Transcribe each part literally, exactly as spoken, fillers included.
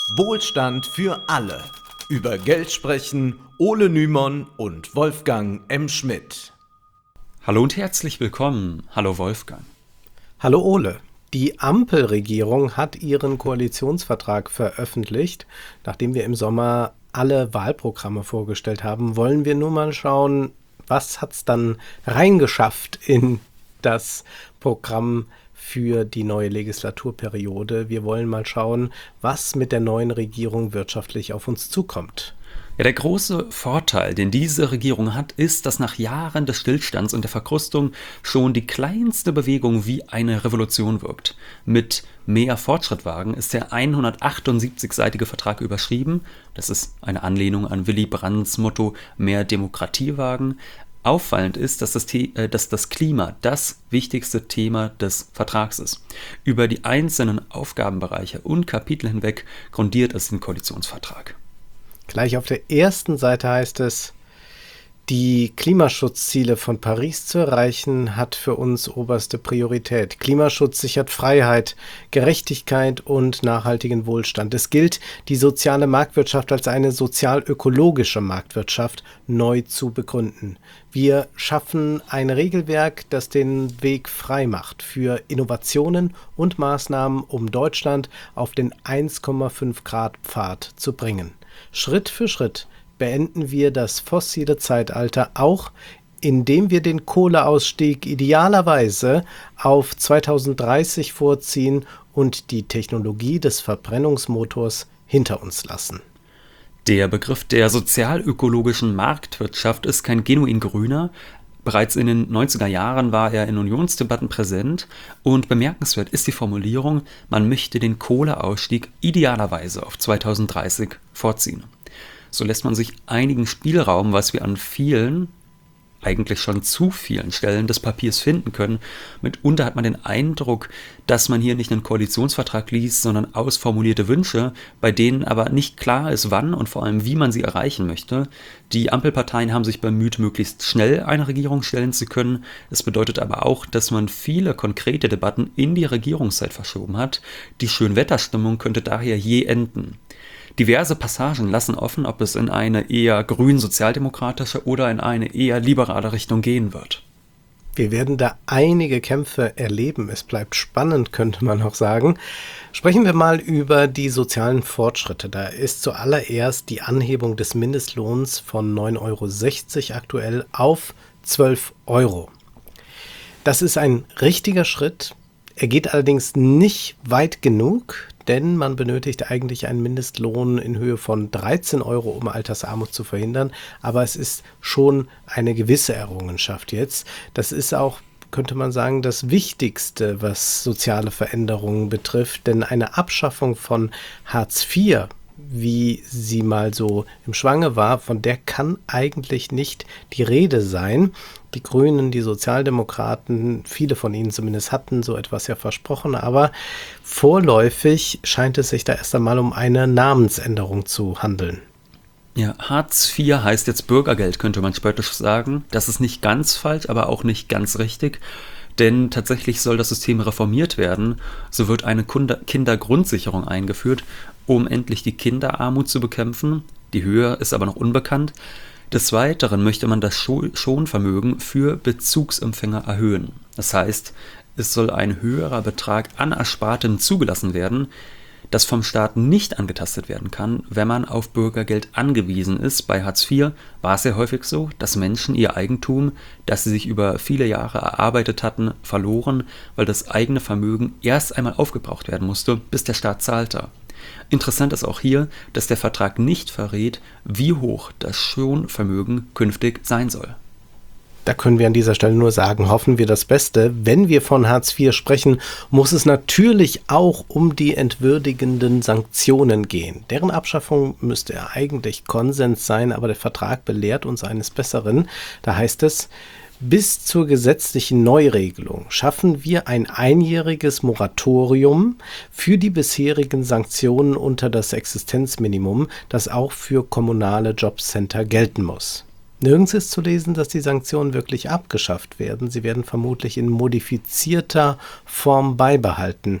Wohlstand für alle. Über Geld sprechen Ole Nymon und Wolfgang M. Schmidt. Hallo und herzlich willkommen. Hallo Wolfgang. Hallo Ole. Die Ampelregierung hat ihren Koalitionsvertrag veröffentlicht. Nachdem wir im Sommer alle Wahlprogramme vorgestellt haben, wollen wir nur mal schauen, was hat es dann reingeschafft in das Programm für die neue Legislaturperiode. Wir wollen mal schauen, was mit der neuen Regierung wirtschaftlich auf uns zukommt. Ja, der große Vorteil, den diese Regierung hat, ist, dass nach Jahren des Stillstands und der Verkrustung schon die kleinste Bewegung wie eine Revolution wirkt. Mit mehr Fortschritt wagen ist der hundertachtundsiebzigseitige Vertrag überschrieben. Das ist eine Anlehnung an Willy Brandts Motto mehr Demokratie wagen. Auffallend ist, dass das, The- äh, dass das Klima das wichtigste Thema des Vertrags ist. Über die einzelnen Aufgabenbereiche und Kapitel hinweg grundiert es den Koalitionsvertrag. Gleich auf der ersten Seite heißt es, die Klimaschutzziele von Paris zu erreichen, hat für uns oberste Priorität. Klimaschutz sichert Freiheit, Gerechtigkeit und nachhaltigen Wohlstand. Es gilt, die soziale Marktwirtschaft als eine sozial-ökologische Marktwirtschaft neu zu begründen. Wir schaffen ein Regelwerk, das den Weg frei macht für Innovationen und Maßnahmen, um Deutschland auf den eins Komma fünf Grad Pfad zu bringen. Schritt für Schritt beenden wir das fossile Zeitalter, auch indem wir den Kohleausstieg idealerweise auf zweitausenddreißig vorziehen und die Technologie des Verbrennungsmotors hinter uns lassen. Der Begriff der sozial-ökologischen Marktwirtschaft ist kein genuin grüner. Bereits in den neunziger Jahren war er in Unionsdebatten präsent und bemerkenswert ist die Formulierung, man möchte den Kohleausstieg idealerweise auf zweitausenddreißig vorziehen. So lässt man sich einigen Spielraum, was wir an vielen, eigentlich schon zu vielen Stellen des Papiers finden können. Mitunter hat man den Eindruck, dass man hier nicht einen Koalitionsvertrag liest, sondern ausformulierte Wünsche, bei denen aber nicht klar ist, wann und vor allem wie man sie erreichen möchte. Die Ampelparteien haben sich bemüht, möglichst schnell eine Regierung stellen zu können. Es bedeutet aber auch, dass man viele konkrete Debatten in die Regierungszeit verschoben hat. Die Schönwetterstimmung könnte daher je enden. Diverse Passagen lassen offen, ob es in eine eher grün-sozialdemokratische oder in eine eher liberale Richtung gehen wird. Wir werden da einige Kämpfe erleben. Es bleibt spannend, könnte man auch sagen. Sprechen wir mal über die sozialen Fortschritte. Da ist zuallererst die Anhebung des Mindestlohns von neun Euro sechzig aktuell auf zwölf Euro. Das ist ein richtiger Schritt. Er geht allerdings nicht weit genug, denn man benötigt eigentlich einen Mindestlohn in Höhe von dreizehn Euro, um Altersarmut zu verhindern. Aber es ist schon eine gewisse Errungenschaft jetzt. Das ist auch, könnte man sagen, das Wichtigste, was soziale Veränderungen betrifft. Denn eine Abschaffung von Hartz vier, wie sie mal so im Schwange war, von der kann eigentlich nicht die Rede sein. Die Grünen, die Sozialdemokraten, viele von ihnen zumindest hatten so etwas ja versprochen, aber vorläufig scheint es sich da erst einmal um eine Namensänderung zu handeln. Ja, Hartz vier heißt jetzt Bürgergeld, könnte man spöttisch sagen. Das ist nicht ganz falsch, aber auch nicht ganz richtig. Denn tatsächlich soll das System reformiert werden. So wird eine Kindergrundsicherung eingeführt, um endlich die Kinderarmut zu bekämpfen. Die Höhe ist aber noch unbekannt. Des Weiteren möchte man das Schonvermögen für Bezugsempfänger erhöhen. Das heißt, es soll ein höherer Betrag an Erspartem zugelassen werden, das vom Staat nicht angetastet werden kann, wenn man auf Bürgergeld angewiesen ist. Bei Hartz vier war es ja häufig so, dass Menschen ihr Eigentum, das sie sich über viele Jahre erarbeitet hatten, verloren, weil das eigene Vermögen erst einmal aufgebraucht werden musste, bis der Staat zahlte. Interessant ist auch hier, dass der Vertrag nicht verrät, wie hoch das Schonvermögen künftig sein soll. Da können wir an dieser Stelle nur sagen, hoffen wir das Beste. Wenn wir von Hartz vier sprechen, muss es natürlich auch um die entwürdigenden Sanktionen gehen. Deren Abschaffung müsste ja eigentlich Konsens sein, aber der Vertrag belehrt uns eines Besseren. Da heißt es, bis zur gesetzlichen Neuregelung schaffen wir ein einjähriges Moratorium für die bisherigen Sanktionen unter das Existenzminimum, das auch für kommunale Jobcenter gelten muss. Nirgends ist zu lesen, dass die Sanktionen wirklich abgeschafft werden. Sie werden vermutlich in modifizierter Form beibehalten.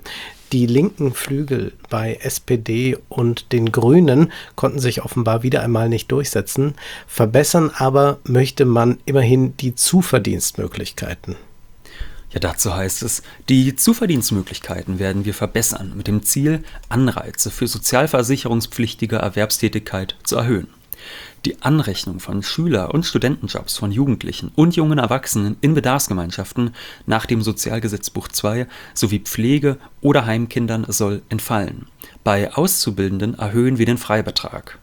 Die linken Flügel bei S P D und den Grünen konnten sich offenbar wieder einmal nicht durchsetzen. Verbessern aber möchte man immerhin die Zuverdienstmöglichkeiten. Ja, dazu heißt es, die Zuverdienstmöglichkeiten werden wir verbessern, mit dem Ziel, Anreize für sozialversicherungspflichtige Erwerbstätigkeit zu erhöhen. Die Anrechnung von Schüler- und Studentenjobs von Jugendlichen und jungen Erwachsenen in Bedarfsgemeinschaften nach dem Sozialgesetzbuch zwei sowie Pflege- oder Heimkindern soll entfallen. Bei Auszubildenden erhöhen wir den Freibetrag.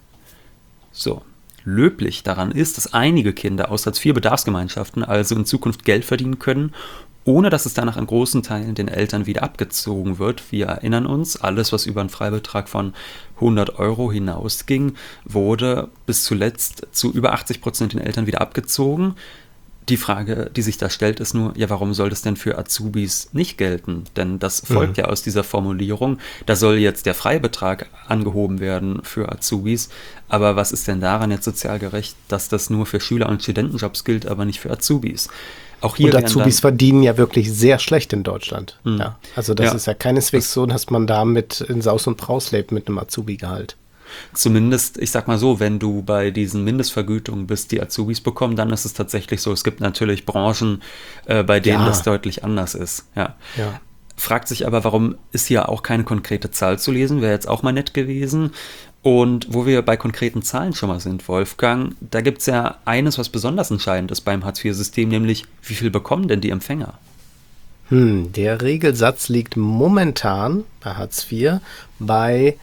So, löblich daran ist, dass einige Kinder aus Hartz vier Bedarfsgemeinschaften also in Zukunft Geld verdienen können, ohne dass es danach in großen Teilen den Eltern wieder abgezogen wird. Wir erinnern uns, alles, was über einen Freibetrag von hundert Euro hinausging, wurde bis zuletzt zu über achtzig Prozent den Eltern wieder abgezogen. Die Frage, die sich da stellt, ist nur, ja, warum soll das denn für Azubis nicht gelten? Denn das folgt mhm. ja aus dieser Formulierung. Da soll jetzt der Freibetrag angehoben werden für Azubis. Aber was ist denn daran jetzt sozial gerecht, dass das nur für Schüler- und Studentenjobs gilt, aber nicht für Azubis? Auch hier und Azubis dann, verdienen ja wirklich sehr schlecht in Deutschland. Mh. Ja, also das ja. ist ja keineswegs so, dass man damit in Saus und Braus lebt mit einem Azubi-Gehalt. Zumindest, ich sag mal so, wenn du bei diesen Mindestvergütungen bist, die Azubis bekommen, dann ist es tatsächlich so. Es gibt natürlich Branchen, äh, bei denen ja. das deutlich anders ist. Ja. ja. Fragt sich aber, warum ist hier auch keine konkrete Zahl zu lesen? Wäre jetzt auch mal nett gewesen. Und wo wir bei konkreten Zahlen schon mal sind, Wolfgang, da gibt es ja eines, was besonders entscheidend ist beim Hartz vier System, nämlich wie viel bekommen denn die Empfänger? Hm, der Regelsatz liegt momentan bei Hartz vier bei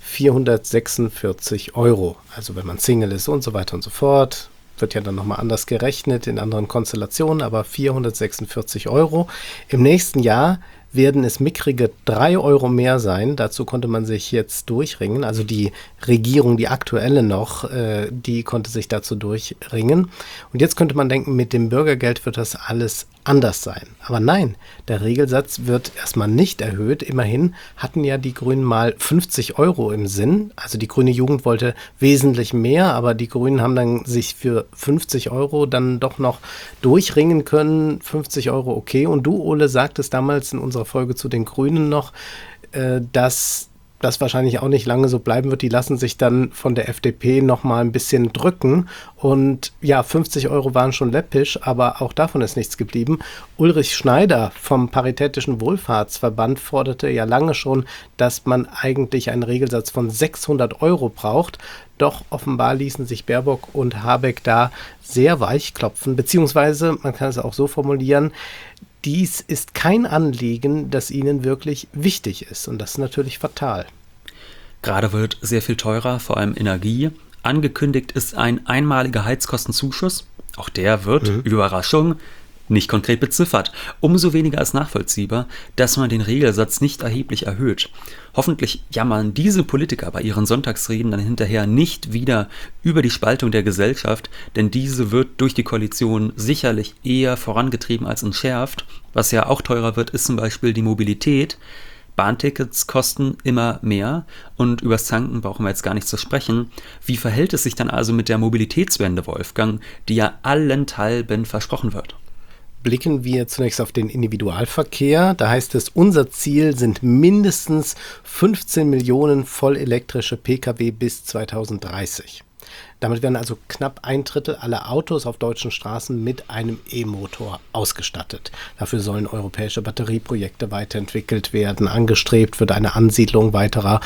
vierhundertsechsundvierzig Euro. Also wenn man Single ist und so weiter und so fort, wird ja dann nochmal anders gerechnet in anderen Konstellationen, aber vierhundertsechsundvierzig Euro. Im nächsten Jahr werden es mickrige drei Euro mehr sein. Dazu konnte man sich jetzt durchringen. Also die Regierung, die aktuelle noch, äh, die konnte sich dazu durchringen. Und jetzt könnte man denken, mit dem Bürgergeld wird das alles anders sein. Aber nein, der Regelsatz wird erstmal nicht erhöht. Immerhin hatten ja die Grünen mal fünfzig Euro im Sinn. Also die grüne Jugend wollte wesentlich mehr, aber die Grünen haben dann sich für fünfzig Euro dann doch noch durchringen können. fünfzig Euro okay. Und du, Ole, sagtest damals in unserer Folge zu den Grünen noch, äh, dass das wahrscheinlich auch nicht lange so bleiben wird. Die lassen sich dann von der F D P noch mal ein bisschen drücken. Und ja, fünfzig Euro waren schon läppisch, aber auch davon ist nichts geblieben. Ulrich Schneider vom Paritätischen Wohlfahrtsverband forderte ja lange schon, dass man eigentlich einen Regelsatz von sechshundert Euro braucht. Doch offenbar ließen sich Baerbock und Habeck da sehr weich klopfen. Beziehungsweise, man kann es auch so formulieren, dies ist kein Anliegen, das ihnen wirklich wichtig ist. Und das ist natürlich fatal. Gerade wird sehr viel teurer, vor allem Energie. Angekündigt ist ein einmaliger Heizkostenzuschuss. Auch der wird, mhm. Überraschung, nicht konkret beziffert. Umso weniger ist nachvollziehbar, dass man den Regelsatz nicht erheblich erhöht. Hoffentlich jammern diese Politiker bei ihren Sonntagsreden dann hinterher nicht wieder über die Spaltung der Gesellschaft, denn diese wird durch die Koalition sicherlich eher vorangetrieben als entschärft. Was ja auch teurer wird, ist zum Beispiel die Mobilität. Bahntickets kosten immer mehr und übers Tanken brauchen wir jetzt gar nicht zu sprechen. Wie verhält es sich dann also mit der Mobilitätswende, Wolfgang, die ja allenthalben versprochen wird? Blicken wir zunächst auf den Individualverkehr. Da heißt es, unser Ziel sind mindestens fünfzehn Millionen vollelektrische Pkw bis zweitausenddreißig. Damit werden also knapp ein Drittel aller Autos auf deutschen Straßen mit einem E-Motor ausgestattet. Dafür sollen europäische Batterieprojekte weiterentwickelt werden. Angestrebt wird eine Ansiedlung weiterer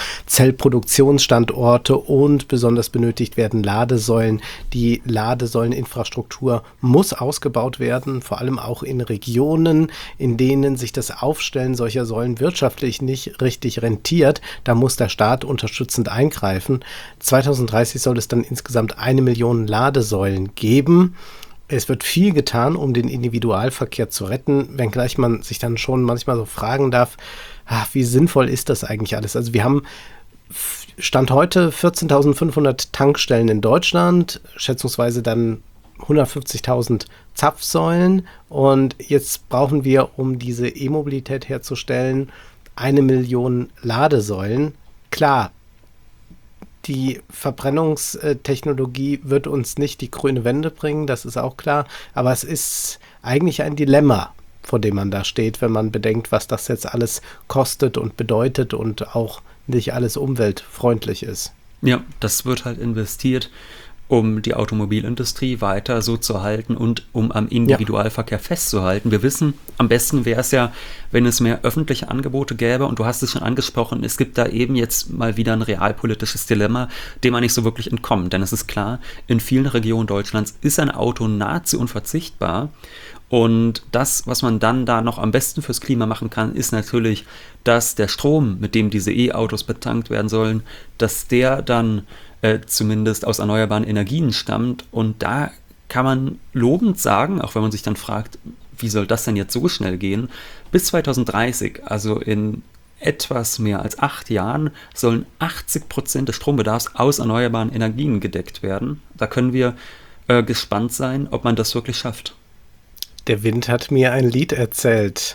Zellproduktionsstandorte und besonders benötigt werden Ladesäulen. Die Ladesäuleninfrastruktur muss ausgebaut werden, vor allem auch in Regionen, in denen sich das Aufstellen solcher Säulen wirtschaftlich nicht richtig rentiert. Da muss der Staat unterstützend eingreifen. zweitausenddreißig soll es dann insgesamt eine Million Ladesäulen geben. Es wird viel getan, um den Individualverkehr zu retten, wenngleich man sich dann schon manchmal so fragen darf, ach, wie sinnvoll ist das eigentlich alles? Also wir haben Stand heute vierzehntausendfünfhundert Tankstellen in Deutschland, schätzungsweise dann hundertfünfzigtausend Zapfsäulen und jetzt brauchen wir, um diese E-Mobilität herzustellen, eine Million Ladesäulen. Klar, die Verbrennungstechnologie wird uns nicht die grüne Wende bringen, das ist auch klar. Aber es ist eigentlich ein Dilemma. vor dem man da steht, wenn man bedenkt, was das jetzt alles kostet und bedeutet und auch nicht alles umweltfreundlich ist. Ja, das wird halt investiert, um die Automobilindustrie weiter so zu halten und um am Individualverkehr ja. festzuhalten. Wir wissen, am besten wäre es ja, wenn es mehr öffentliche Angebote gäbe. Und du hast es schon angesprochen, es gibt da eben jetzt mal wieder ein realpolitisches Dilemma, dem man nicht so wirklich entkommt. Denn es ist klar, in vielen Regionen Deutschlands ist ein Auto nahezu unverzichtbar. Und das, was man dann da noch am besten fürs Klima machen kann, ist natürlich, dass der Strom, mit dem diese E-Autos betankt werden sollen, dass der dann äh, zumindest aus erneuerbaren Energien stammt. Und da kann man lobend sagen, auch wenn man sich dann fragt, wie soll das denn jetzt so schnell gehen, bis zweitausenddreißig, also in etwas mehr als acht Jahren, sollen achtzig Prozent des Strombedarfs aus erneuerbaren Energien gedeckt werden. Da können wir äh, gespannt sein, ob man das wirklich schafft. Der Wind hat mir ein Lied erzählt,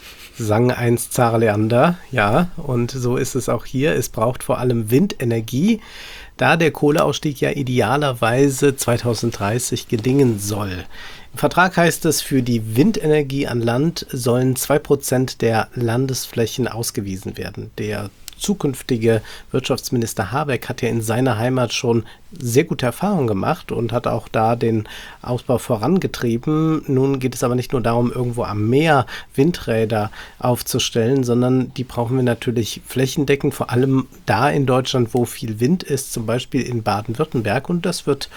sang einst Zara Leander, ja, und so ist es auch hier. Es braucht vor allem Windenergie, da der Kohleausstieg ja idealerweise zweitausenddreißig gelingen soll. Im Vertrag heißt es, für die Windenergie an Land sollen zwei Prozent der Landesflächen ausgewiesen werden. Der zukünftige Wirtschaftsminister Habeck hat ja in seiner Heimat schon sehr gute Erfahrungen gemacht und hat auch da den Ausbau vorangetrieben. Nun geht es aber nicht nur darum, irgendwo am Meer Windräder aufzustellen, sondern die brauchen wir natürlich flächendeckend, vor allem da in Deutschland, wo viel Wind ist, zum Beispiel in Baden-Württemberg. Und das wird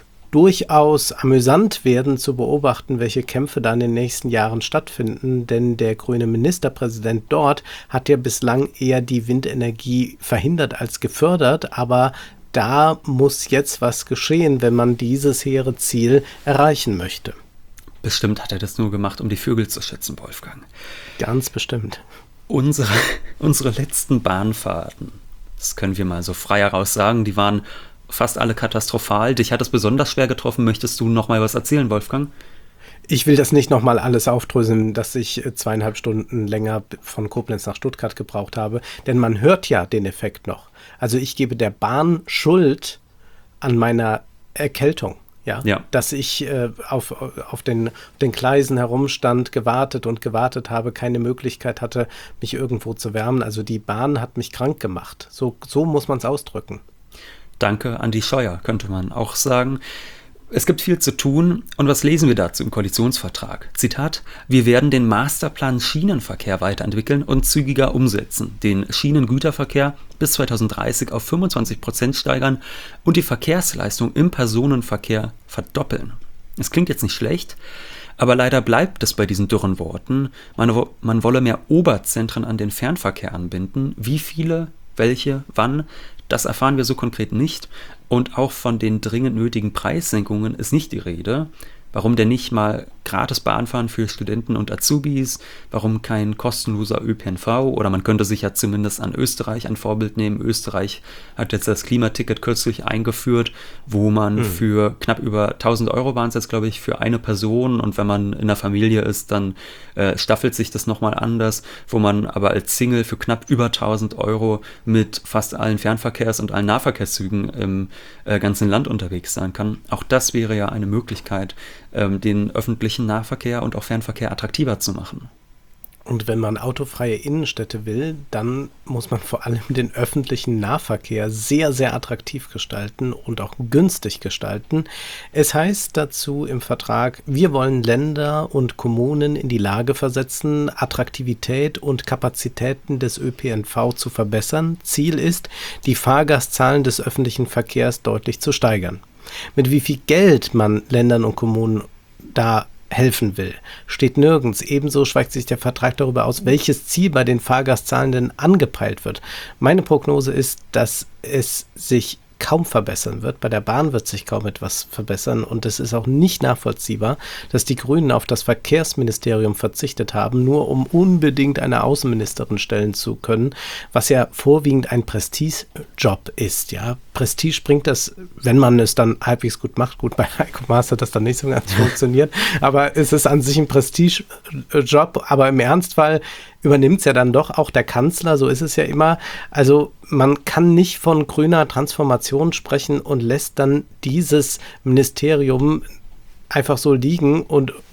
durchaus amüsant werden zu beobachten, welche Kämpfe da in den nächsten Jahren stattfinden, denn der grüne Ministerpräsident dort hat ja bislang eher die Windenergie verhindert als gefördert, aber da muss jetzt was geschehen, wenn man dieses hehre Ziel erreichen möchte. Bestimmt hat er das nur gemacht, um die Vögel zu schützen, Wolfgang. Ganz bestimmt. Unsere, unsere letzten Bahnfahrten, das können wir mal so frei heraus sagen, die waren fast alle katastrophal. Dich hat es besonders schwer getroffen. Möchtest du noch mal was erzählen, Wolfgang? Ich will das nicht noch mal alles aufdröseln, dass ich zweieinhalb Stunden länger von Koblenz nach Stuttgart gebraucht habe, denn man hört ja den Effekt noch. Also ich gebe der Bahn Schuld an meiner Erkältung. Ja, ja. Dass ich äh, auf, auf, den, auf den Gleisen herumstand, gewartet und gewartet habe, keine Möglichkeit hatte, mich irgendwo zu wärmen. Also die Bahn hat mich krank gemacht. So, so muss man es ausdrücken. Danke an die Scheuer, könnte man auch sagen. Es gibt viel zu tun. Und was lesen wir dazu im Koalitionsvertrag? Zitat: Wir werden den Masterplan Schienenverkehr weiterentwickeln und zügiger umsetzen, den Schienengüterverkehr bis zweitausenddreißig auf fünfundzwanzig Prozent steigern und die Verkehrsleistung im Personenverkehr verdoppeln. Es klingt jetzt nicht schlecht, aber leider bleibt es bei diesen dürren Worten. Man, wo, man wolle mehr Oberzentren an den Fernverkehr anbinden. Wie viele, welche, wann? Das erfahren wir so konkret nicht. Und auch von den dringend nötigen Preissenkungen ist nicht die Rede. Warum denn nicht mal gratis Bahnfahren für Studenten und Azubis? Warum kein kostenloser Ö P N V? Oder man könnte sich ja zumindest an Österreich ein Vorbild nehmen. Österreich hat jetzt das Klimaticket kürzlich eingeführt, wo man mhm. für knapp über tausend Euro waren es jetzt, glaube ich, für eine Person. Und wenn man in einer Familie ist, dann äh, staffelt sich das nochmal anders, wo man aber als Single für knapp über tausend Euro mit fast allen Fernverkehrs- und allen Nahverkehrszügen im äh, ganzen Land unterwegs sein kann. Auch das wäre ja eine Möglichkeit, den öffentlichen Nahverkehr und auch Fernverkehr attraktiver zu machen. Und wenn man autofreie Innenstädte will, dann muss man vor allem den öffentlichen Nahverkehr sehr, sehr attraktiv gestalten und auch günstig gestalten. Es heißt dazu im Vertrag, wir wollen Länder und Kommunen in die Lage versetzen, Attraktivität und Kapazitäten des Ö P N V zu verbessern. Ziel ist, die Fahrgastzahlen des öffentlichen Verkehrs deutlich zu steigern. Mit wie viel Geld man Ländern und Kommunen da helfen will, steht nirgends. Ebenso schweigt sich der Vertrag darüber aus, welches Ziel bei den Fahrgastzahlen denn angepeilt wird. Meine Prognose ist, dass es sich kaum verbessern wird. Bei der Bahn wird sich kaum etwas verbessern und es ist auch nicht nachvollziehbar, dass die Grünen auf das Verkehrsministerium verzichtet haben, nur um unbedingt eine Außenministerin stellen zu können, was ja vorwiegend ein Prestigejob ist. Ja, Prestige bringt das, wenn man es dann halbwegs gut macht. Gut, bei Heiko Maas hat das dann nicht so ganz funktioniert, aber es ist an sich ein Prestigejob, aber im Ernstfall übernimmt es ja dann doch auch der Kanzler, so ist es ja immer. Also man kann nicht von grüner Transformation sprechen und lässt dann dieses Ministerium einfach so liegen und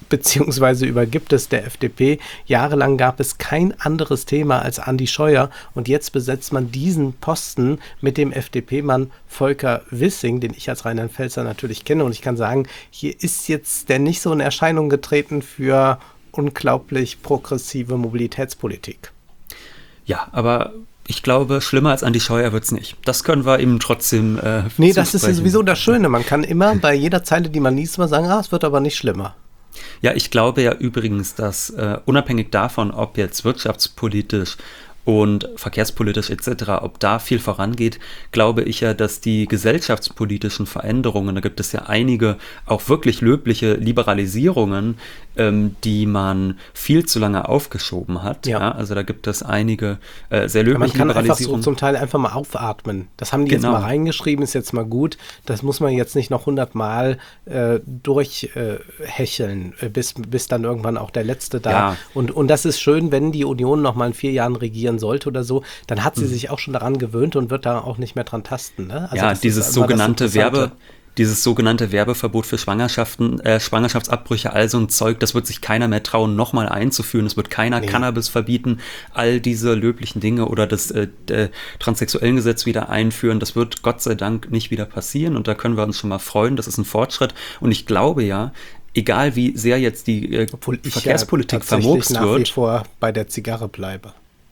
beziehungsweise übergibt es der F D P. Jahrelang gab es kein anderes Thema als Andi Scheuer und jetzt besetzt man diesen Posten mit dem F D P-Mann Volker Wissing, den ich als Rheinland-Pfälzer natürlich kenne, und ich kann sagen, hier ist jetzt der nicht so in Erscheinung getreten für unglaublich progressive Mobilitätspolitik. Ja, aber ich glaube, schlimmer als Andi Scheuer wird es nicht. Das können wir ihm trotzdem äh, Nee, das ist ja sowieso das Schöne. Man kann immer bei jeder Zeile, die man liest, mal sagen, ah, es wird aber nicht schlimmer. Ja, ich glaube ja übrigens, dass äh, unabhängig davon, ob jetzt wirtschaftspolitisch und verkehrspolitisch et cetera, ob da viel vorangeht, glaube ich ja, dass die gesellschaftspolitischen Veränderungen, da gibt es ja einige auch wirklich löbliche Liberalisierungen, ähm, die man viel zu lange aufgeschoben hat. Ja. Ja, also da gibt es einige äh, sehr löbliche ja, man kann Liberalisierungen. Einfach so zum Teil einfach mal aufatmen. Das haben die genau. jetzt mal reingeschrieben, ist jetzt mal gut. Das muss man jetzt nicht noch hundertmal äh, durchhecheln, äh, bis, bis dann irgendwann auch der Letzte da. Ja. Und, und das ist schön, wenn die Union noch mal in vier Jahren regieren sollte oder so, dann hat sie mhm. sich auch schon daran gewöhnt und wird da auch nicht mehr dran tasten. Ne? Also ja, dieses sogenannte Werbe, dieses sogenannte Werbeverbot für Schwangerschaften, äh, Schwangerschaftsabbrüche, all so ein Zeug, das wird sich keiner mehr trauen, nochmal einzuführen. Es wird keiner nee. Cannabis verbieten, all diese löblichen Dinge oder das äh, Transsexuellengesetz wieder einführen. Das wird Gott sei Dank nicht wieder passieren und da können wir uns schon mal freuen. Das ist ein Fortschritt und ich glaube ja, egal wie sehr jetzt die äh, Verkehrspolitik ja vermurkst nach wird. Wie vor bei der Zigarre bleibe.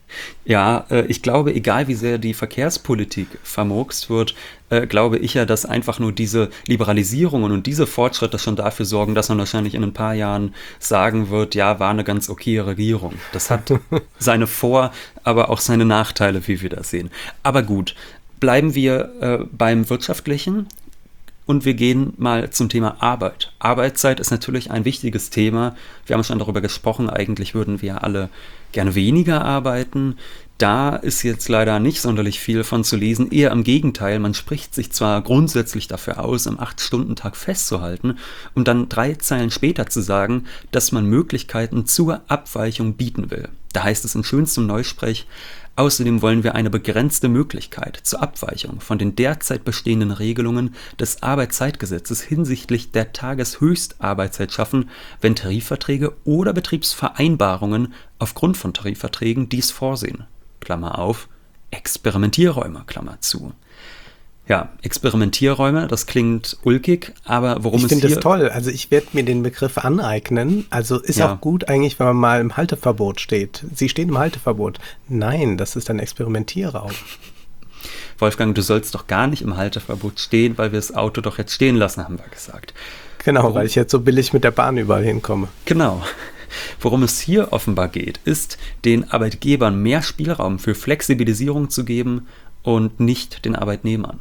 Ja, äh, ich glaube, egal wie sehr die Verkehrspolitik vermurkst wird, äh, glaube ich ja, dass einfach nur diese Liberalisierungen und diese Fortschritte schon dafür sorgen, dass man wahrscheinlich in ein paar Jahren sagen wird, ja, war eine ganz okay Regierung. Das hat seine Vor-, aber auch seine Nachteile, wie wir das sehen. Aber gut, bleiben wir äh, beim Wirtschaftlichen. Und wir gehen mal zum Thema Arbeit. Arbeitszeit ist natürlich ein wichtiges Thema. Wir haben schon darüber gesprochen, eigentlich würden wir alle gerne weniger arbeiten. Da ist jetzt leider nicht sonderlich viel von zu lesen. Eher im Gegenteil, man spricht sich zwar grundsätzlich dafür aus, im acht-Stunden-Tag festzuhalten, um dann drei Zeilen später zu sagen, dass man Möglichkeiten zur Abweichung bieten will. Da heißt es in schönstem Neusprech: Außerdem wollen wir eine begrenzte Möglichkeit zur Abweichung von den derzeit bestehenden Regelungen des Arbeitszeitgesetzes hinsichtlich der Tageshöchstarbeitszeit schaffen, wenn Tarifverträge oder Betriebsvereinbarungen aufgrund von Tarifverträgen dies vorsehen. Klammer auf, Experimentierräume, Klammer zu. Ja, Experimentierräume, das klingt ulkig, aber worum ich es hier... Ich finde das toll, also ich werde mir den Begriff aneignen, also ist ja. auch gut eigentlich, wenn man mal im Halteverbot steht. Sie stehen im Halteverbot. Nein, das ist ein Experimentierraum. Wolfgang, du sollst doch gar nicht im Halteverbot stehen, weil wir das Auto doch jetzt stehen lassen, haben wir gesagt. Genau, worum, Worum, weil ich jetzt so billig mit der Bahn überall hinkomme. Genau. Worum es hier offenbar geht, ist, den Arbeitgebern mehr Spielraum für Flexibilisierung zu geben und nicht den Arbeitnehmern.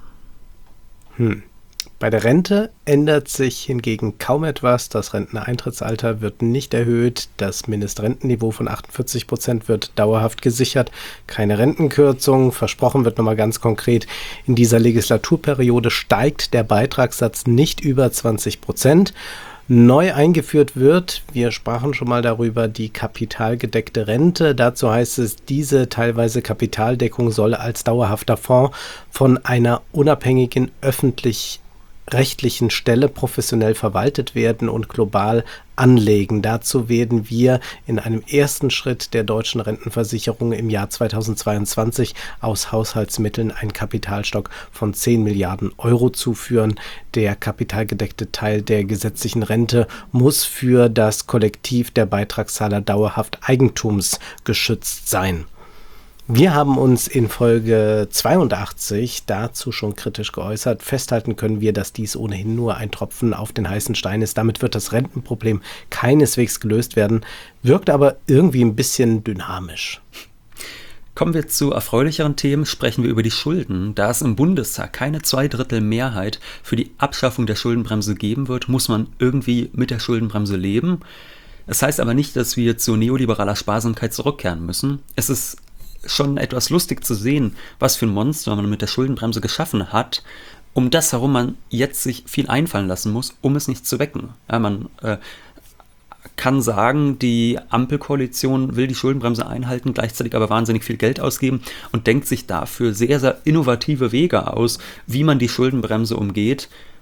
Hm. Bei der Rente ändert sich hingegen kaum etwas. Das Renteneintrittsalter wird nicht erhöht. Das Mindestrentenniveau von achtundvierzig Prozent wird dauerhaft gesichert. Keine Rentenkürzung. Versprochen wird nochmal ganz konkret: In dieser Legislaturperiode steigt der Beitragssatz nicht über zwanzig Prozent. Neu eingeführt wird, wir sprachen schon mal darüber, die kapitalgedeckte Rente. Dazu heißt es, diese teilweise Kapitaldeckung soll als dauerhafter Fonds von einer unabhängigen öffentlich-rechtlichen Stelle professionell verwaltet werden und global anlegen. Dazu werden wir in einem ersten Schritt der deutschen Rentenversicherung im Jahr zweitausendzweiundzwanzig aus Haushaltsmitteln einen Kapitalstock von zehn Milliarden Euro zuführen. Der kapitalgedeckte Teil der gesetzlichen Rente muss für das Kollektiv der Beitragszahler dauerhaft eigentumsgeschützt sein. Wir haben uns in Folge zweiundachtzig dazu schon kritisch geäußert. Festhalten können wir, dass dies ohnehin nur ein Tropfen auf den heißen Stein ist. Damit wird das Rentenproblem keineswegs gelöst werden, wirkt aber irgendwie ein bisschen dynamisch. Kommen wir zu erfreulicheren Themen, sprechen wir über die Schulden. Da es im Bundestag keine Zweidrittel-Mehrheit für die Abschaffung der Schuldenbremse geben wird, muss man irgendwie mit der Schuldenbremse leben. Das heißt aber nicht, dass wir zu neoliberaler Sparsamkeit zurückkehren müssen. Es ist schon etwas lustig zu sehen, was für ein Monster man mit der Schuldenbremse geschaffen hat, um das herum man jetzt sich viel einfallen lassen muss, um es nicht zu wecken. Ja, man äh, kann sagen, die Ampelkoalition will die Schuldenbremse einhalten, gleichzeitig aber wahnsinnig viel Geld ausgeben und denkt sich dafür sehr, sehr innovative Wege aus, wie man die Schuldenbremse umgeht.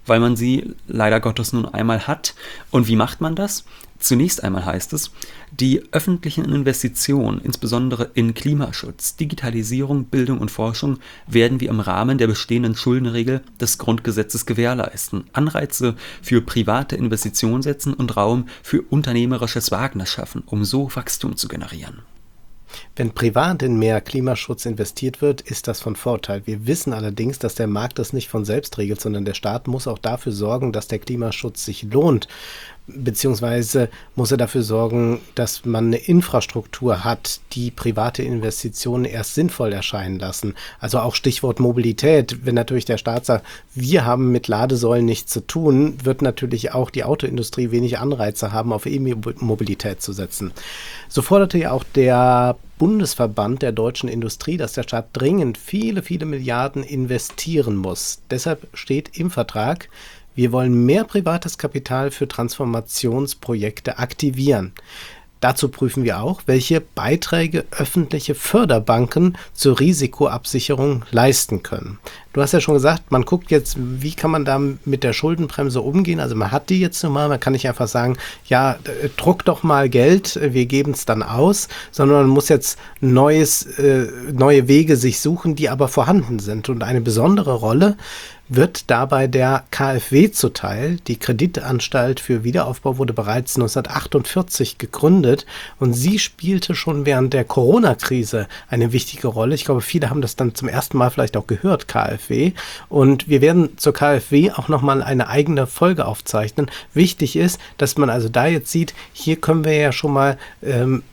weil man sie leider Gottes nun einmal hat. Und wie macht man das? Zunächst einmal heißt es, die öffentlichen Investitionen, insbesondere in Klimaschutz, Digitalisierung, Bildung und Forschung, werden wir im Rahmen der bestehenden Schuldenregel des Grundgesetzes gewährleisten, Anreize für private Investitionen setzen und Raum für unternehmerisches Wagnis schaffen, um so Wachstum zu generieren. Wenn privat in mehr Klimaschutz investiert wird, ist das von Vorteil. Wir wissen allerdings, dass der Markt das nicht von selbst regelt, sondern der Staat muss auch dafür sorgen, dass der Klimaschutz sich lohnt. Beziehungsweise muss er dafür sorgen, dass man eine Infrastruktur hat, die private Investitionen erst sinnvoll erscheinen lassen. Also auch Stichwort Mobilität. Wenn natürlich der Staat sagt, wir haben mit Ladesäulen nichts zu tun, wird natürlich auch die Autoindustrie wenig Anreize haben, auf E-Mobilität zu setzen. So forderte ja auch der Bundesverband der deutschen Industrie, dass der Staat dringend viele, viele Milliarden investieren muss. Deshalb steht im Vertrag, wir wollen mehr privates Kapital für Transformationsprojekte aktivieren. Dazu prüfen wir auch, welche Beiträge öffentliche Förderbanken zur Risikoabsicherung leisten können. Du hast ja schon gesagt, man guckt jetzt, wie kann man da mit der Schuldenbremse umgehen. Also man hat die jetzt nun mal, man kann nicht einfach sagen, ja, druck doch mal Geld, wir geben es dann aus, sondern man muss jetzt neues, äh, neue Wege sich suchen, die aber vorhanden sind. Und eine besondere Rolle wird dabei der K f W zuteil. Die Kreditanstalt für Wiederaufbau wurde bereits neunzehnhundertachtundvierzig gegründet und sie spielte schon während der Corona-Krise eine wichtige Rolle. Ich glaube, viele haben das dann zum ersten Mal vielleicht auch gehört, K f W. Und wir werden zur K f W auch nochmal eine eigene Folge aufzeichnen. Wichtig ist, dass man also da jetzt sieht, hier können wir ja schon mal ähm,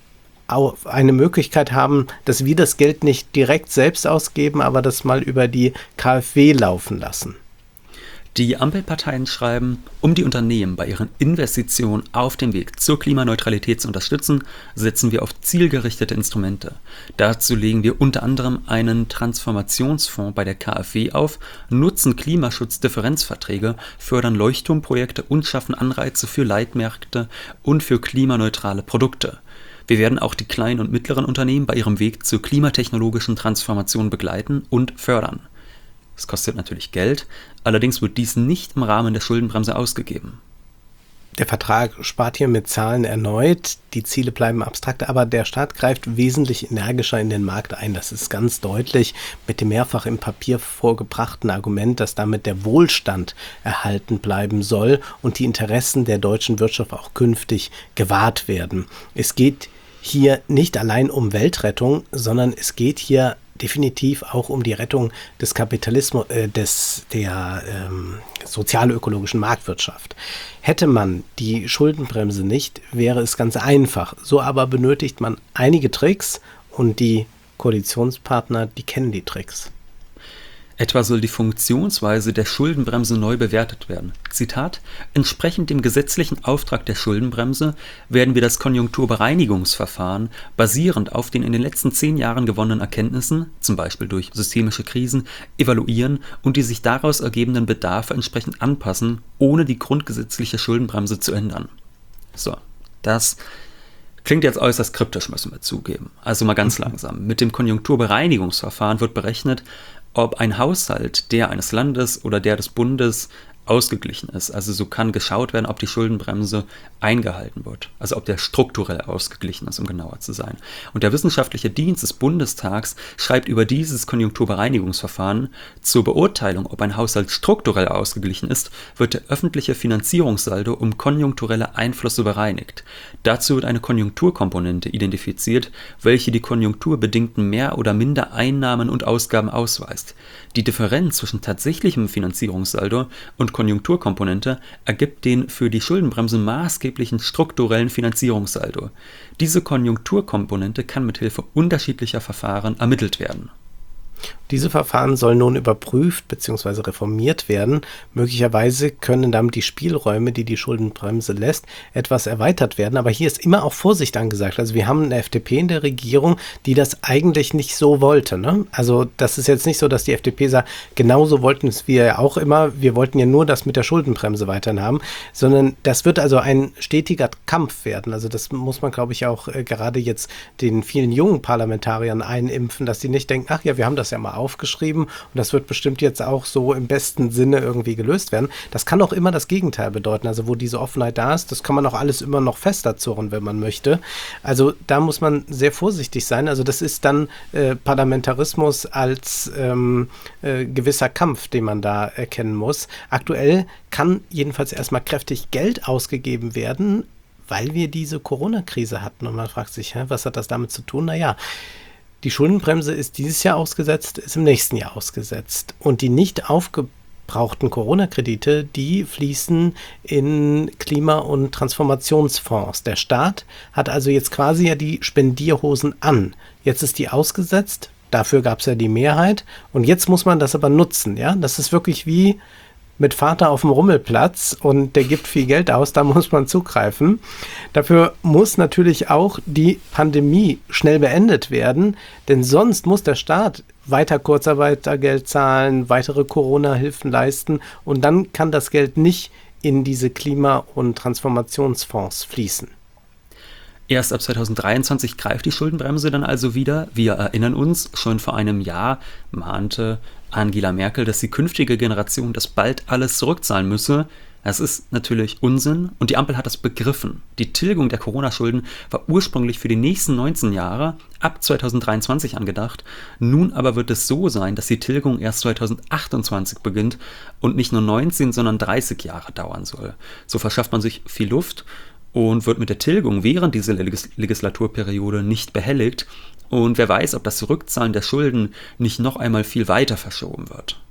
eine Möglichkeit haben, dass wir das Geld nicht direkt selbst ausgeben, aber das mal über die K f W laufen lassen. Die Ampelparteien schreiben, um die Unternehmen bei ihren Investitionen auf dem Weg zur Klimaneutralität zu unterstützen, setzen wir auf zielgerichtete Instrumente. Dazu legen wir unter anderem einen Transformationsfonds bei der K f W auf, nutzen Klimaschutzdifferenzverträge, fördern Leuchtturmprojekte und schaffen Anreize für Leitmärkte und für klimaneutrale Produkte. Wir werden auch die kleinen und mittleren Unternehmen bei ihrem Weg zur klimatechnologischen Transformation begleiten und fördern. Das kostet natürlich Geld, allerdings wird dies nicht im Rahmen der Schuldenbremse ausgegeben. Der Vertrag spart hier mit Zahlen erneut, die Ziele bleiben abstrakt, aber der Staat greift wesentlich energischer in den Markt ein. Das ist ganz deutlich mit dem mehrfach im Papier vorgebrachten Argument, dass damit der Wohlstand erhalten bleiben soll und die Interessen der deutschen Wirtschaft auch künftig gewahrt werden. Es geht hier nicht allein um Weltrettung, sondern es geht hier definitiv auch um die Rettung des Kapitalismus, äh, des, der ähm, sozial-ökologischen Marktwirtschaft. Hätte man die Schuldenbremse nicht, wäre es ganz einfach. So aber benötigt man einige Tricks und die Koalitionspartner, die kennen die Tricks. Etwa soll die Funktionsweise der Schuldenbremse neu bewertet werden. Zitat: Entsprechend dem gesetzlichen Auftrag der Schuldenbremse werden wir das Konjunkturbereinigungsverfahren basierend auf den in den letzten zehn Jahren gewonnenen Erkenntnissen, zum Beispiel durch systemische Krisen, evaluieren und die sich daraus ergebenden Bedarfe entsprechend anpassen, ohne die grundgesetzliche Schuldenbremse zu ändern. So, das klingt jetzt äußerst kryptisch, müssen wir zugeben. Also mal ganz langsam. Mit dem Konjunkturbereinigungsverfahren wird berechnet, ob ein Haushalt der eines Landes oder der des Bundes ausgeglichen ist. Also so kann geschaut werden, ob die Schuldenbremse eingehalten wird. Also ob der strukturell ausgeglichen ist, um genauer zu sein. Und der Wissenschaftliche Dienst des Bundestags schreibt über dieses Konjunkturbereinigungsverfahren: Zur Beurteilung, ob ein Haushalt strukturell ausgeglichen ist, wird der öffentliche Finanzierungssaldo um konjunkturelle Einflüsse bereinigt. Dazu wird eine Konjunkturkomponente identifiziert, welche die konjunkturbedingten Mehr- oder Mindereinnahmen und Ausgaben ausweist. Die Differenz zwischen tatsächlichem Finanzierungssaldo und Konjunkturkomponente ergibt den für die Schuldenbremse maßgeblichen strukturellen Finanzierungssaldo. Diese Konjunkturkomponente kann mithilfe unterschiedlicher Verfahren ermittelt werden. Diese Verfahren sollen nun überprüft bzw. reformiert werden. Möglicherweise können damit die Spielräume, die die Schuldenbremse lässt, etwas erweitert werden. Aber hier ist immer auch Vorsicht angesagt. Also wir haben eine F D P in der Regierung, die das eigentlich nicht so wollte, ne? Also das ist jetzt nicht so, dass die F D P sagt, genauso wollten es wir ja auch immer. Wir wollten ja nur das mit der Schuldenbremse weiterhin haben. Sondern das wird also ein stetiger Kampf werden. Also das muss man, glaube ich, auch äh, gerade jetzt den vielen jungen Parlamentariern einimpfen, dass die nicht denken, ach ja, wir haben das ja mal aufgeschrieben und das wird bestimmt jetzt auch so im besten Sinne irgendwie gelöst werden. Das kann auch immer das Gegenteil bedeuten. Also wo diese Offenheit da ist, das kann man auch alles immer noch fester zurren, wenn man möchte. Also da muss man sehr vorsichtig sein. Also das ist dann äh, Parlamentarismus als ähm, äh, gewisser Kampf, den man da erkennen muss. Aktuell kann jedenfalls erstmal kräftig Geld ausgegeben werden, weil wir diese Corona-Krise hatten. Und man fragt sich, hä, was hat das damit zu tun? Naja, die Schuldenbremse ist dieses Jahr ausgesetzt, ist im nächsten Jahr ausgesetzt. Und die nicht aufgebrauchten Corona-Kredite, die fließen in Klima- und Transformationsfonds. Der Staat hat also jetzt quasi ja die Spendierhosen an. Jetzt ist die ausgesetzt, dafür gab es ja die Mehrheit. Und jetzt muss man das aber nutzen. Ja, das ist wirklich wie mit Vater auf dem Rummelplatz und der gibt viel Geld aus, da muss man zugreifen. Dafür muss natürlich auch die Pandemie schnell beendet werden, denn sonst muss der Staat weiter Kurzarbeitergeld zahlen, weitere Corona-Hilfen leisten und dann kann das Geld nicht in diese Klima- und Transformationsfonds fließen. Erst ab zweitausenddreiundzwanzig greift die Schuldenbremse dann also wieder. Wir erinnern uns, schon vor einem Jahr mahnte Angela Merkel, dass die künftige Generation das bald alles zurückzahlen müsse. Das ist natürlich Unsinn und die Ampel hat das begriffen. Die Tilgung der Corona-Schulden war ursprünglich für die nächsten neunzehn Jahre ab zweitausenddreiundzwanzig angedacht. Nun aber wird es so sein, dass die Tilgung erst zweitausendachtundzwanzig beginnt und nicht nur neunzehn, sondern dreißig Jahre dauern soll. So verschafft man sich viel Luft und wird mit der Tilgung während dieser Legis- Legislaturperiode nicht behelligt. Und wer weiß, ob das Zurückzahlen der Schulden nicht noch einmal viel weiter verschoben wird.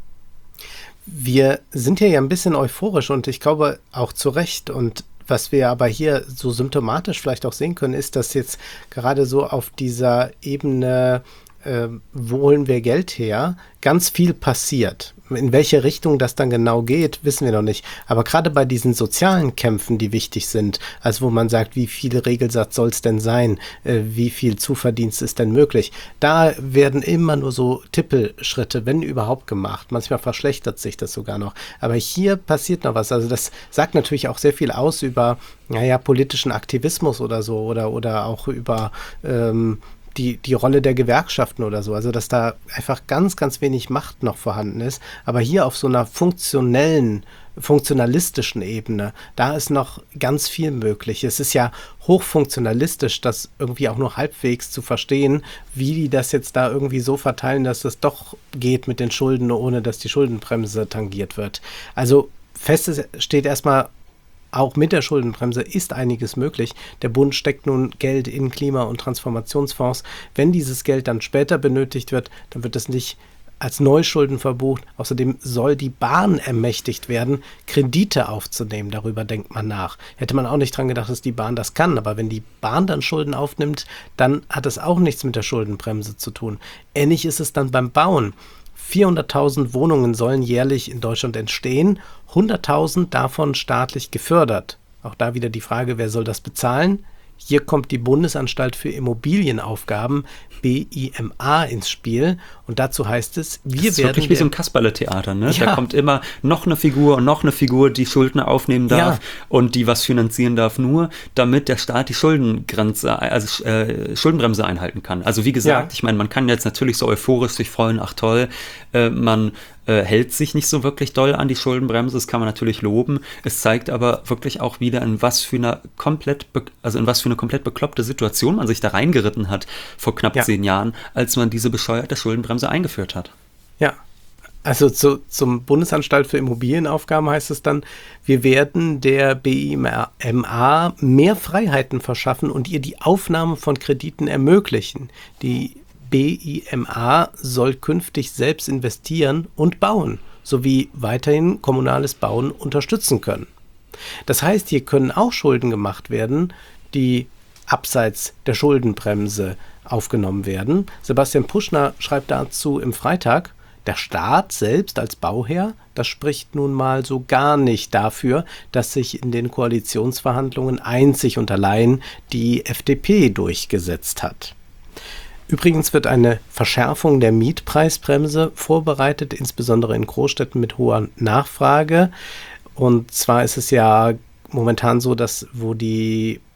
Wir sind hier ja ein bisschen euphorisch und ich glaube auch zu Recht. Und was wir aber hier so symptomatisch vielleicht auch sehen können, ist, dass jetzt gerade so auf dieser Ebene, äh, wo holen wir Geld her, ganz viel passiert. In welche Richtung das dann genau geht, wissen wir noch nicht. Aber gerade bei diesen sozialen Kämpfen, die wichtig sind, also wo man sagt, wie viel Regelsatz soll es denn sein, äh, wie viel Zuverdienst ist denn möglich, da werden immer nur so Tippelschritte, wenn überhaupt, gemacht. Manchmal verschlechtert sich das sogar noch. Aber hier passiert noch was. Also das sagt natürlich auch sehr viel aus über, naja, politischen Aktivismus oder so oder, oder auch über ähm, Die, die Rolle der Gewerkschaften oder so, also dass da einfach ganz, ganz wenig Macht noch vorhanden ist. Aber hier auf so einer funktionellen, funktionalistischen Ebene, da ist noch ganz viel möglich. Es ist ja hochfunktionalistisch, das irgendwie auch nur halbwegs zu verstehen, wie die das jetzt da irgendwie so verteilen, dass es doch geht mit den Schulden, ohne dass die Schuldenbremse tangiert wird. Also fest steht erstmal, auch mit der Schuldenbremse ist einiges möglich. Der Bund steckt nun Geld in Klima- und Transformationsfonds. Wenn dieses Geld dann später benötigt wird, dann wird es nicht als Neuschulden verbucht. Außerdem soll die Bahn ermächtigt werden, Kredite aufzunehmen. Darüber denkt man nach. Hätte man auch nicht dran gedacht, dass die Bahn das kann. Aber wenn die Bahn dann Schulden aufnimmt, dann hat es auch nichts mit der Schuldenbremse zu tun. Ähnlich ist es dann beim Bauen. vierhunderttausend Wohnungen sollen jährlich in Deutschland entstehen, hunderttausend davon staatlich gefördert. Auch da wieder die Frage, wer soll das bezahlen? Hier kommt die Bundesanstalt für Immobilienaufgaben, B I M A, ins Spiel. Und dazu heißt es, wir werden... Das ist wirklich wie so ein Kasperle-Theater, ne? Ja. Da kommt immer noch eine Figur und noch eine Figur, die Schulden aufnehmen darf Ja. und die was finanzieren darf, nur damit der Staat die Schuldengrenze, also äh, Schuldenbremse einhalten kann. Also wie gesagt, Ja. ich meine, man kann jetzt natürlich so euphorisch sich freuen, ach toll, äh, man äh, hält sich nicht so wirklich doll an die Schuldenbremse, das kann man natürlich loben. Es zeigt aber wirklich auch wieder, in was für eine komplett, be- also in was für eine komplett bekloppte Situation man sich da reingeritten hat vor knapp Ja. zehn Jahren, als man diese bescheuerte Schuldenbremse eingeführt hat. Ja, also zu, zum Bundesanstalt für Immobilienaufgaben heißt es dann, wir werden der B I M A mehr Freiheiten verschaffen und ihr die Aufnahme von Krediten ermöglichen. Die B I M A soll künftig selbst investieren und bauen, sowie weiterhin kommunales Bauen unterstützen können. Das heißt, hier können auch Schulden gemacht werden, die abseits der Schuldenbremse aufgenommen werden. Sebastian Puschner schreibt dazu im Freitag, der Staat selbst als Bauherr, das spricht nun mal so gar nicht dafür, dass sich in den Koalitionsverhandlungen einzig und allein die F D P durchgesetzt hat. Übrigens wird eine Verschärfung der Mietpreisbremse vorbereitet, insbesondere in Großstädten mit hoher Nachfrage. Und zwar ist es ja momentan so, dass wo die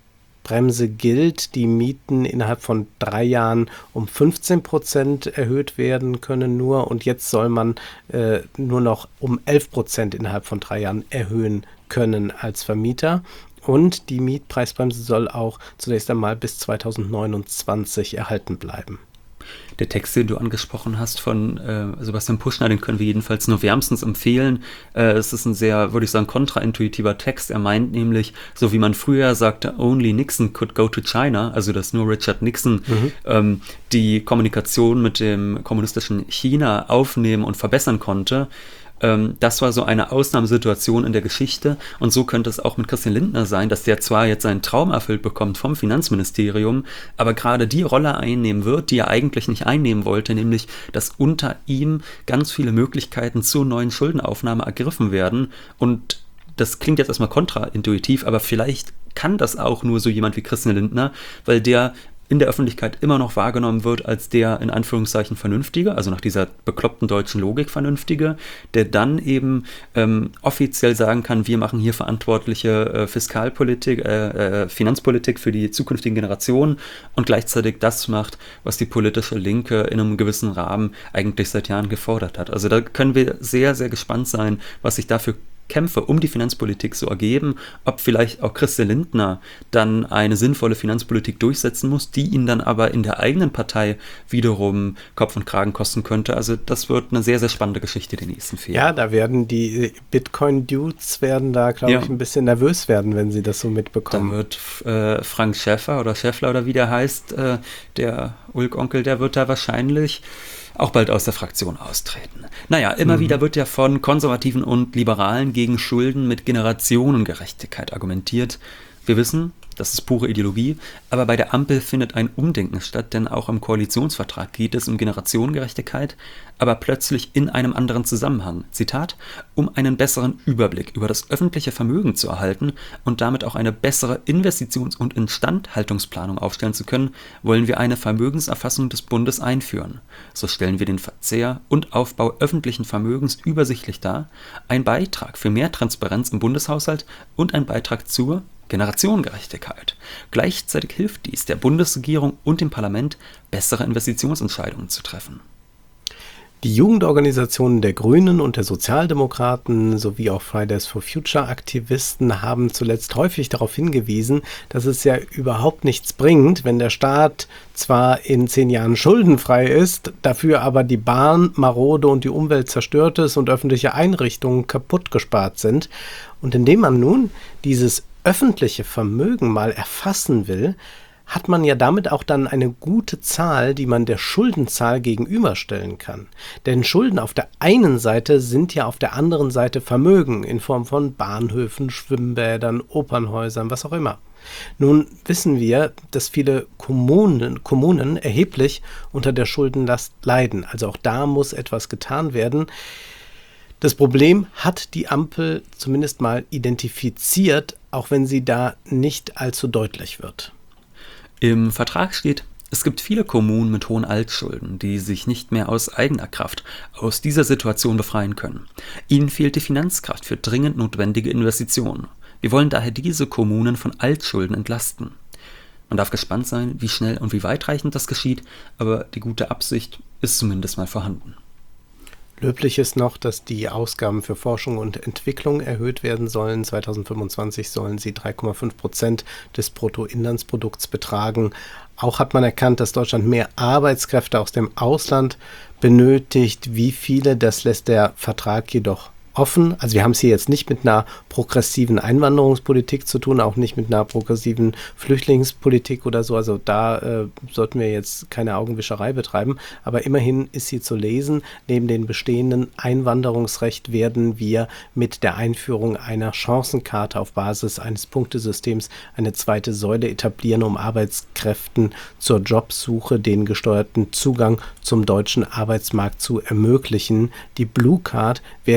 Mietpreisbremse gilt, die Mieten innerhalb von drei Jahren um fünfzehn Prozent erhöht werden können nur und jetzt soll man äh, nur noch um elf Prozent innerhalb von drei Jahren erhöhen können als Vermieter. Und die Mietpreisbremse soll auch zunächst einmal bis zweitausendneunundzwanzig erhalten bleiben. Der Text, den du angesprochen hast von äh, Sebastian Puschner, den können wir jedenfalls nur wärmstens empfehlen. Äh, es ist ein sehr, würde ich sagen, kontraintuitiver Text. Er meint nämlich, so wie man früher sagte, only Nixon could go to China, also dass nur Richard Nixon mhm. ähm, die Kommunikation mit dem kommunistischen China aufnehmen und verbessern konnte. Das war so eine Ausnahmesituation in der Geschichte und so könnte es auch mit Christian Lindner sein, dass der zwar jetzt seinen Traum erfüllt bekommt vom Finanzministerium, aber gerade die Rolle einnehmen wird, die er eigentlich nicht einnehmen wollte, nämlich, dass unter ihm ganz viele Möglichkeiten zur neuen Schuldenaufnahme ergriffen werden und das klingt jetzt erstmal kontraintuitiv, aber vielleicht kann das auch nur so jemand wie Christian Lindner, weil der in der Öffentlichkeit immer noch wahrgenommen wird als der in Anführungszeichen Vernünftige, also nach dieser bekloppten deutschen Logik Vernünftige, der dann eben ähm, offiziell sagen kann, wir machen hier verantwortliche äh, Fiskalpolitik, äh, äh, Finanzpolitik für die zukünftigen Generationen und gleichzeitig das macht, was die politische Linke in einem gewissen Rahmen eigentlich seit Jahren gefordert hat. Also da können wir sehr, sehr gespannt sein, was sich dafür Kämpfe um die Finanzpolitik so ergeben, ob vielleicht auch Christian Lindner dann eine sinnvolle Finanzpolitik durchsetzen muss, die ihn dann aber in der eigenen Partei wiederum Kopf und Kragen kosten könnte. Also das wird eine sehr, sehr spannende Geschichte die nächsten vier Jahre. Ja, da werden die Bitcoin-Dudes werden da, glaube ja. ich, ein bisschen nervös werden, wenn sie das so mitbekommen. Da wird äh, Frank Schäffer oder Schäffler oder wie der heißt, äh, der Ulk-Onkel, der wird da wahrscheinlich auch bald aus der Fraktion austreten. Naja, immer mhm. wieder wird ja von Konservativen und Liberalen gegen Schulden mit Generationengerechtigkeit argumentiert. Wir wissen, das ist pure Ideologie, aber bei der Ampel findet ein Umdenken statt, denn auch im Koalitionsvertrag geht es um Generationengerechtigkeit, aber plötzlich in einem anderen Zusammenhang. Zitat, um einen besseren Überblick über das öffentliche Vermögen zu erhalten und damit auch eine bessere Investitions- und Instandhaltungsplanung aufstellen zu können, wollen wir eine Vermögenserfassung des Bundes einführen. So stellen wir den Verzehr und Aufbau öffentlichen Vermögens übersichtlich dar, ein Beitrag für mehr Transparenz im Bundeshaushalt und ein Beitrag zur Generationengerechtigkeit. Gleichzeitig hilft dies der Bundesregierung und dem Parlament, bessere Investitionsentscheidungen zu treffen. Die Jugendorganisationen der Grünen und der Sozialdemokraten sowie auch Fridays for Future Aktivisten haben zuletzt häufig darauf hingewiesen, dass es ja überhaupt nichts bringt, wenn der Staat zwar in zehn Jahren schuldenfrei ist, dafür aber die Bahn marode und die Umwelt zerstört ist und öffentliche Einrichtungen kaputt gespart sind. Und indem man nun dieses öffentliche Vermögen mal erfassen will, hat man ja damit auch dann eine gute Zahl, die man der Schuldenzahl gegenüberstellen kann. Denn Schulden auf der einen Seite sind ja auf der anderen Seite Vermögen in Form von Bahnhöfen, Schwimmbädern, Opernhäusern, was auch immer. Nun wissen wir, dass viele Kommunen, Kommunen erheblich unter der Schuldenlast leiden. Also auch da muss etwas getan werden. Das Problem hat die Ampel zumindest mal identifiziert, auch wenn sie da nicht allzu deutlich wird. Im Vertrag steht, es gibt viele Kommunen mit hohen Altschulden, die sich nicht mehr aus eigener Kraft aus dieser Situation befreien können. Ihnen fehlt die Finanzkraft für dringend notwendige Investitionen. Wir wollen daher diese Kommunen von Altschulden entlasten. Man darf gespannt sein, wie schnell und wie weitreichend das geschieht, aber die gute Absicht ist zumindest mal vorhanden. Löblich ist noch, dass die Ausgaben für Forschung und Entwicklung erhöht werden sollen. zweitausendfünfundzwanzig sollen sie drei Komma fünf Prozent des Bruttoinlandsprodukts betragen. Auch hat man erkannt, dass Deutschland mehr Arbeitskräfte aus dem Ausland benötigt. Wie viele, das lässt der Vertrag jedoch offen. Also wir haben es hier jetzt nicht mit einer progressiven Einwanderungspolitik zu tun, auch nicht mit einer progressiven Flüchtlingspolitik oder so. Also da äh, sollten wir jetzt keine Augenwischerei betreiben. Aber immerhin ist sie zu lesen. Neben dem bestehenden Einwanderungsrecht werden wir mit der Einführung einer Chancenkarte auf Basis eines Punktesystems eine zweite Säule etablieren, um Arbeitskräften zur Jobsuche den gesteuerten Zugang zum deutschen Arbeitsmarkt zu ermöglichen. Die Blue Card werden wir im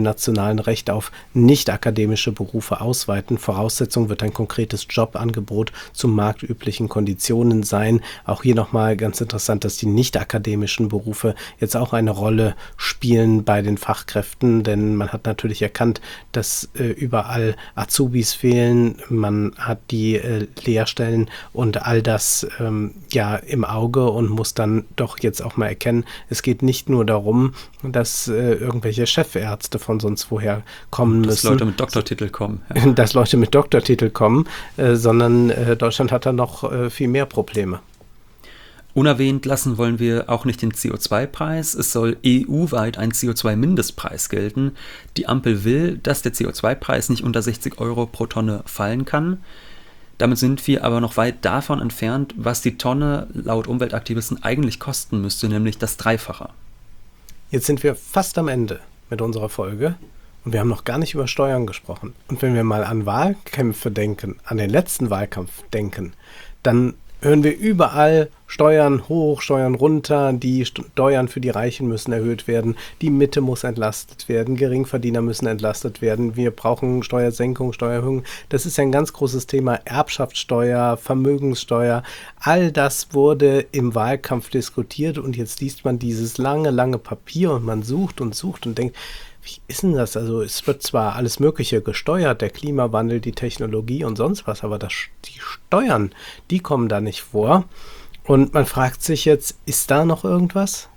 internationalen Recht auf nicht-akademische Berufe ausweiten. Voraussetzung wird ein konkretes Jobangebot zu marktüblichen Konditionen sein. Auch hier nochmal ganz interessant, dass die nicht-akademischen Berufe jetzt auch eine Rolle spielen bei den Fachkräften, denn man hat natürlich erkannt, dass äh, überall Azubis fehlen, man hat die äh, Lehrstellen und all das ähm, ja im Auge und muss dann doch jetzt auch mal erkennen, es geht nicht nur darum, dass äh, irgendwelche Chefärzte von sonst woher kommen dass müssen. Dass Leute mit Doktortitel kommen. Ja. Dass Leute mit Doktortitel kommen, äh, sondern äh, Deutschland hat da noch äh, viel mehr Probleme. Unerwähnt lassen wollen wir auch nicht den C O zwei Preis. Es soll E U-weit ein C O zwei Mindestpreis gelten. Die Ampel will, dass der C O zwei Preis nicht unter sechzig Euro pro Tonne fallen kann. Damit sind wir aber noch weit davon entfernt, was die Tonne laut Umweltaktivisten eigentlich kosten müsste, nämlich das Dreifache. Jetzt sind wir fast am Ende mit unserer Folge und wir haben noch gar nicht über Steuern gesprochen. Und wenn wir mal an Wahlkämpfe denken, an den letzten Wahlkampf denken, dann hören wir überall Steuern hoch, Steuern runter, die Steuern für die Reichen müssen erhöht werden, die Mitte muss entlastet werden, Geringverdiener müssen entlastet werden, wir brauchen Steuersenkung, Steuererhöhung. Das ist ja ein ganz großes Thema, Erbschaftssteuer, Vermögenssteuer, all das wurde im Wahlkampf diskutiert und jetzt liest man dieses lange, lange Papier und man sucht und sucht und denkt, wie ist denn das? Also es wird zwar alles Mögliche gesteuert, der Klimawandel, die Technologie und sonst was, aber das, die Steuern, die kommen da nicht vor. Und man fragt sich jetzt, ist da noch irgendwas?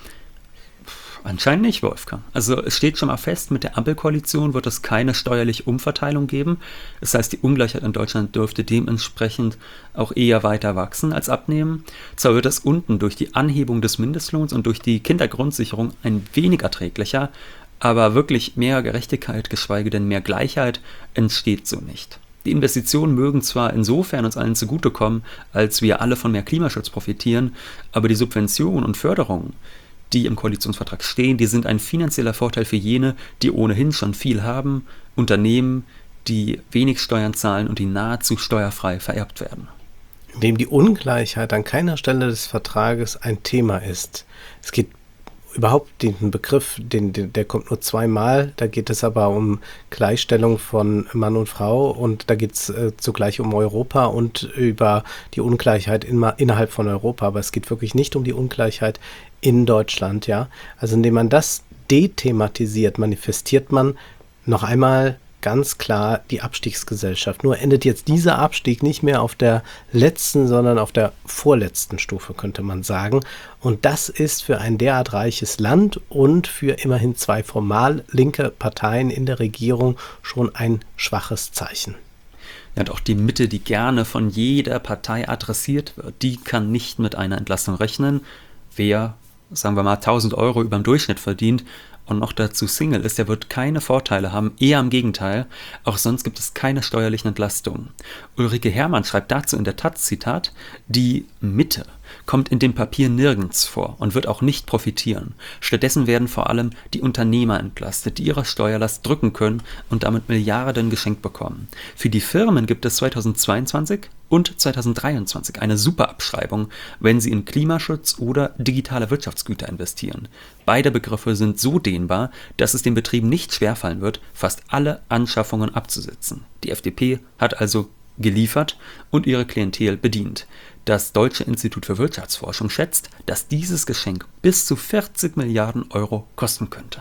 Anscheinend nicht, Wolfgang. Also es steht schon mal fest, mit der Ampelkoalition wird es keine steuerliche Umverteilung geben. Das heißt, die Ungleichheit in Deutschland dürfte dementsprechend auch eher weiter wachsen als abnehmen. Zwar wird es unten durch die Anhebung des Mindestlohns und durch die Kindergrundsicherung ein wenig erträglicher, aber wirklich mehr Gerechtigkeit, geschweige denn mehr Gleichheit, entsteht so nicht. Die Investitionen mögen zwar insofern uns allen zugutekommen, als wir alle von mehr Klimaschutz profitieren, aber die Subventionen und Förderungen, die im Koalitionsvertrag stehen, die sind ein finanzieller Vorteil für jene, die ohnehin schon viel haben, Unternehmen, die wenig Steuern zahlen und die nahezu steuerfrei vererbt werden. Indem die Ungleichheit an keiner Stelle des Vertrages ein Thema ist. Es geht überhaupt den Begriff, den, den, der kommt nur zweimal, da geht es aber um Gleichstellung von Mann und Frau und da geht es äh, zugleich um Europa und über die Ungleichheit in, innerhalb von Europa, aber es geht wirklich nicht um die Ungleichheit in Deutschland, ja. Also indem man das dethematisiert, manifestiert man noch einmal ganz klar die Abstiegsgesellschaft. Nur endet jetzt dieser Abstieg nicht mehr auf der letzten, sondern auf der vorletzten Stufe, könnte man sagen. Und das ist für ein derart reiches Land und für immerhin zwei formal linke Parteien in der Regierung schon ein schwaches Zeichen. Ja, und auch die Mitte, die gerne von jeder Partei adressiert wird, die kann nicht mit einer Entlastung rechnen. Wer, sagen wir mal, tausend Euro über dem Durchschnitt verdient und noch dazu Single ist, der wird keine Vorteile haben, eher im Gegenteil. Auch sonst gibt es keine steuerlichen Entlastungen. Ulrike Herrmann schreibt dazu in der Taz, Zitat, die Mitte kommt in dem Papier nirgends vor und wird auch nicht profitieren. Stattdessen werden vor allem die Unternehmer entlastet, die ihre Steuerlast drücken können und damit Milliarden geschenkt bekommen. Für die Firmen gibt es zweitausendzweiundzwanzig und zweitausenddreiundzwanzig eine Superabschreibung, wenn sie in Klimaschutz oder digitale Wirtschaftsgüter investieren. Beide Begriffe sind so dehnbar, dass es den Betrieben nicht schwerfallen wird, fast alle Anschaffungen abzusetzen. Die F D P hat also geliefert und ihre Klientel bedient. Das Deutsche Institut für Wirtschaftsforschung schätzt, dass dieses Geschenk bis zu vierzig Milliarden Euro kosten könnte.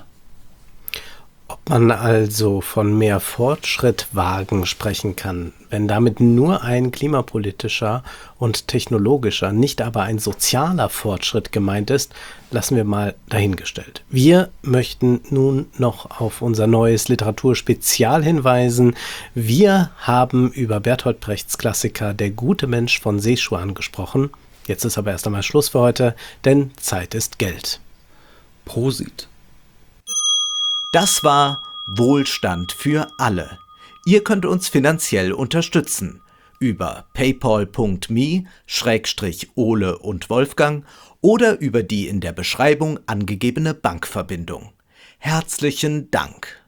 Ob man also von mehr Fortschrittwagen sprechen kann, wenn damit nur ein klimapolitischer und technologischer, nicht aber ein sozialer Fortschritt gemeint ist, lassen wir mal dahingestellt. Wir möchten nun noch auf unser neues Literaturspezial hinweisen. Wir haben über Bertolt Brechts Klassiker Der gute Mensch von Seeschan gesprochen. Jetzt ist aber erst einmal Schluss für heute, denn Zeit ist Geld. Prosit. Das war Wohlstand für alle. Ihr könnt uns finanziell unterstützen über paypal punkt me Schrägstrich Ole und Wolfgang oder über die in der Beschreibung angegebene Bankverbindung. Herzlichen Dank!